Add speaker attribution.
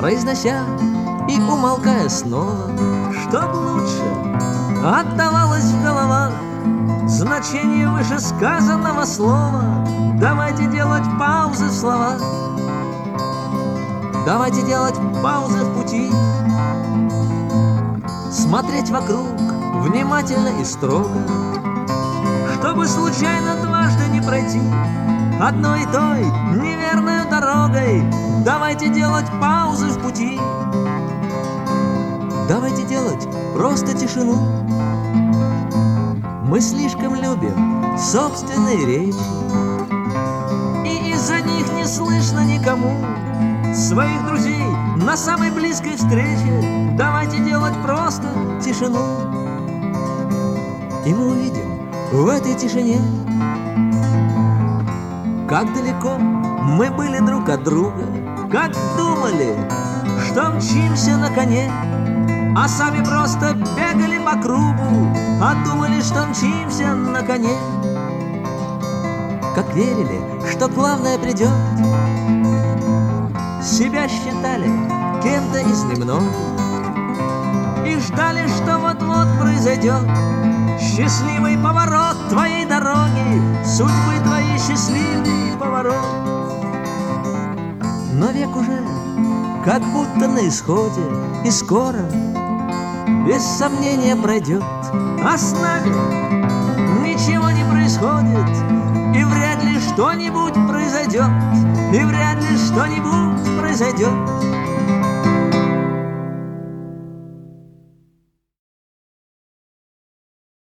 Speaker 1: произнося и умолкая снова, чтоб лучше отдавалось в головах значение вышесказанного слова. Давайте делать паузы в словах, давайте делать паузы в пути, смотреть вокруг внимательно и строго, чтобы случайно дважды не пройти одной и той неверной дорогой. Давайте делать паузы в пути, давайте делать просто тишину. Мы слишком любим собственные речи, и из-за них не слышно никому своих друзей на самой близкой встрече. Давайте делать просто тишину, и мы увидим в этой тишине, как далеко мы были друг от друга, как думали, что мчимся на коне, а сами просто бегали по кругу, а думали, что мчимся на коне. Как верили, что главное придет, себя считали кем-то из немногих и ждали, что вот-вот произойдет счастливый поворот твоей дороги, судьбы твоей счастливый поворот. Но век уже как будто на исходе, и скоро без сомнения пройдет, а с нами ничего не происходит, и вряд ли что-нибудь произойдет, и вряд ли что-нибудь произойдет.